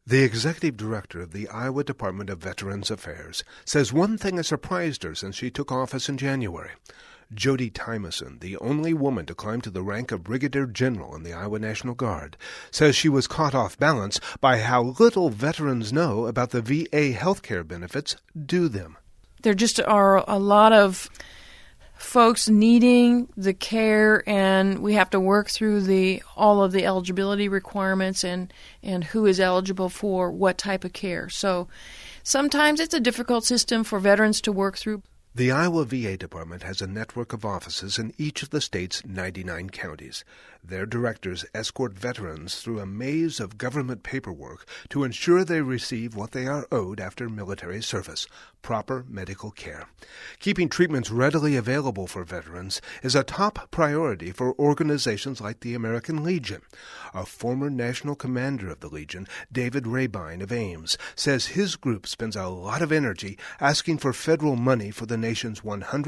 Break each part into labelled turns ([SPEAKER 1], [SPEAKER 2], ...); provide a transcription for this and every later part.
[SPEAKER 1] The executive director of the Iowa Department of Veterans Affairs says one thing has surprised her since she took office in January. Jody Tymason, the only woman to climb to the rank of Brigadier General in the Iowa National Guard, says she was caught off balance by how little veterans know about the VA health care benefits due them.
[SPEAKER 2] There just are a lot of folks needing the care, and we have to work through all of the eligibility requirements and who is eligible for what type of care. So sometimes it's a difficult system for veterans to work through.
[SPEAKER 1] The Iowa VA Department has a network of offices in each of the state's 99 counties. Their directors escort veterans through a maze of government paperwork to ensure they receive what they are owed after military service, proper medical care. Keeping treatments readily available for veterans is a top priority for organizations like the American Legion. A former national commander of the Legion, David Rabine of Ames, says his group spends a lot of energy asking for federal money for the nation's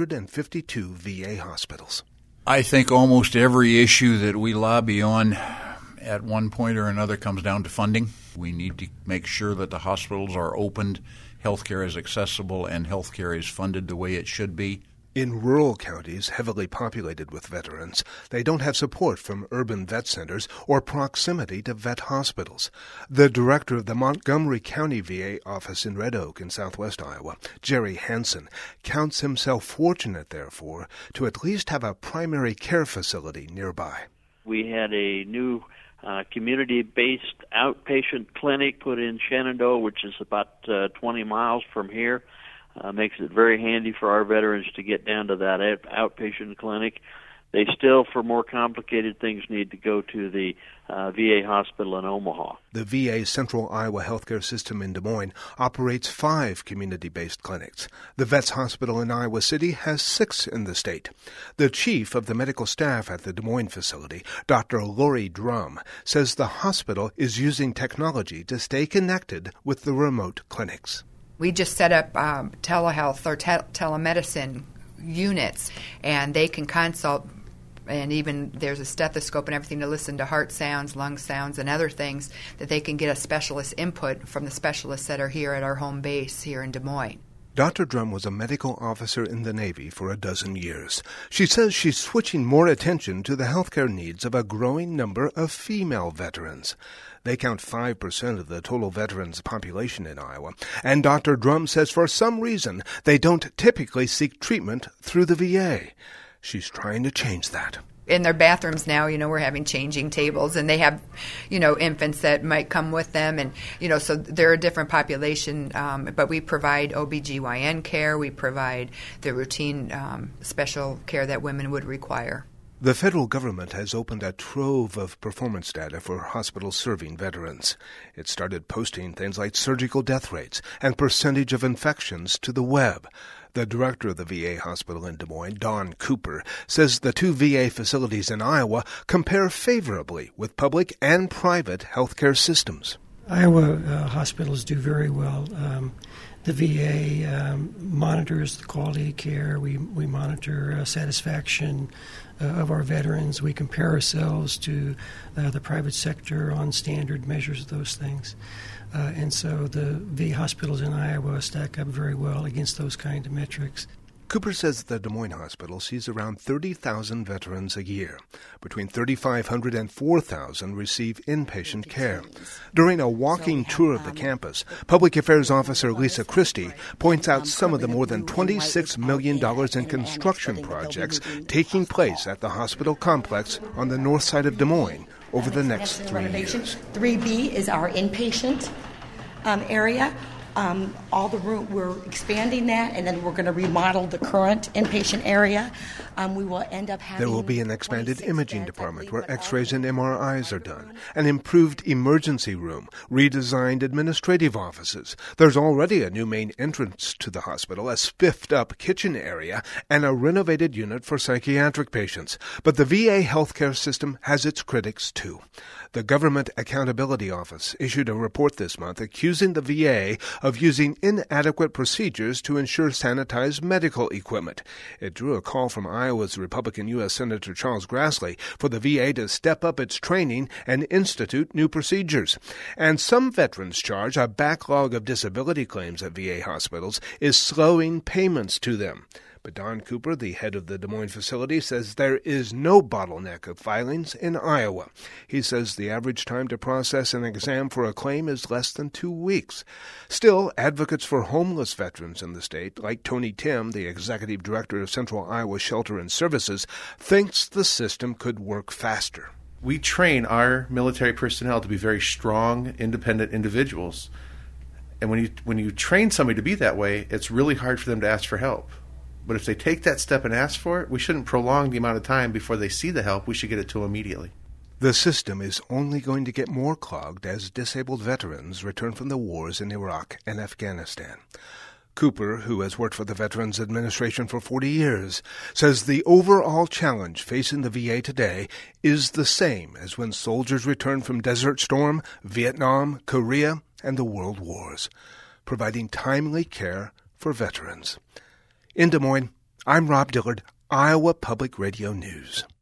[SPEAKER 1] 152 VA hospitals.
[SPEAKER 3] I think almost every issue that we lobby on at one point or another comes down to funding. We need to make sure that the hospitals are opened, healthcare is accessible, and healthcare is funded the way it should be.
[SPEAKER 1] In rural counties heavily populated with veterans, they don't have support from urban vet centers or proximity to vet hospitals. The director of the Montgomery County VA office in Red Oak in southwest Iowa, Jerry Hansen, counts himself fortunate, therefore, to at least have a primary care facility nearby.
[SPEAKER 4] We had a new community-based outpatient clinic put in Shenandoah, which is about 20 miles from here. Makes it very handy for our veterans to get down to that outpatient clinic. They still, for more complicated things, need to go to the VA hospital in Omaha.
[SPEAKER 1] The VA Central Iowa Healthcare System in Des Moines operates 5 community-based clinics. The Vets Hospital in Iowa City has 6 in the state. The chief of the medical staff at the Des Moines facility, Dr. Lori Drum, says the hospital is using technology to stay connected with the remote clinics.
[SPEAKER 5] We just set up telehealth or telemedicine units, and they can consult, and even there's a stethoscope and everything to listen to heart sounds, lung sounds, and other things that they can get a specialist input from the specialists that are here at our home base here in Des Moines.
[SPEAKER 1] Dr. Drum was a medical officer in the Navy for a dozen years. She says she's switching more attention to the healthcare needs of a growing number of female veterans. They count 5% of the total veterans population in Iowa, and Dr. Drum says for some reason they don't typically seek treatment through the VA. She's trying to change that.
[SPEAKER 5] In their bathrooms now, we're having changing tables, and they have, infants that might come with them, and, so they're a different population, but we provide OBGYN care, we provide the routine special care that women would require.
[SPEAKER 1] The federal government has opened a trove of performance data for hospitals serving veterans. It started posting things like surgical death rates and percentage of infections to the web. The director of the VA hospital in Des Moines, Don Cooper, says the 2 VA facilities in Iowa compare favorably with public and private healthcare systems.
[SPEAKER 6] Iowa hospitals do very well. The VA monitors the quality of care. We monitor satisfaction of our veterans. We compare ourselves to the private sector on standard measures of those things. And so the VA hospitals in Iowa stack up very well against those kind of metrics.
[SPEAKER 1] Cooper says the Des Moines Hospital sees around 30,000 veterans a year. Between 3,500 and 4,000 receive inpatient care. During a walking tour of the campus, Public Affairs Officer Lisa Christie points out some of the more than $26 million in construction projects taking place at the hospital complex on the north side of Des Moines over the next 3 years.
[SPEAKER 7] 3B is our inpatient area. All the room, we're expanding that, and then we're going to remodel the current inpatient area. We will end up having...
[SPEAKER 1] There will be an expanded imaging department where x-rays and MRIs are done, an improved emergency room, redesigned administrative offices. There's already a new main entrance to the hospital, a spiffed-up kitchen area, and a renovated unit for psychiatric patients. But the VA healthcare system has its critics, too. The Government Accountability Office issued a report this month accusing the VA of using inadequate procedures to ensure sanitized medical equipment. It drew a call from Iowa's Republican U.S. Senator Charles Grassley for the VA to step up its training and institute new procedures. And some veterans charge a backlog of disability claims at VA hospitals is slowing payments to them. But Don Cooper, the head of the Des Moines facility, says there is no bottleneck of filings in Iowa. He says the average time to process an exam for a claim is less than 2 weeks. Still, advocates for homeless veterans in the state, like Tony Tim, the executive director of Central Iowa Shelter and Services, thinks the system could work faster.
[SPEAKER 8] We train our military personnel to be very strong, independent individuals. And when you train somebody to be that way, it's really hard for them to ask for help. But if they take that step and ask for it, we shouldn't prolong the amount of time before they see the help. We should get it to them immediately.
[SPEAKER 1] The system is only going to get more clogged as disabled veterans return from the wars in Iraq and Afghanistan. Cooper, who has worked for the Veterans Administration for 40 years, says the overall challenge facing the VA today is the same as when soldiers returned from Desert Storm, Vietnam, Korea, and the World Wars, providing timely care for veterans. In Des Moines, I'm Rob Dillard, Iowa Public Radio News.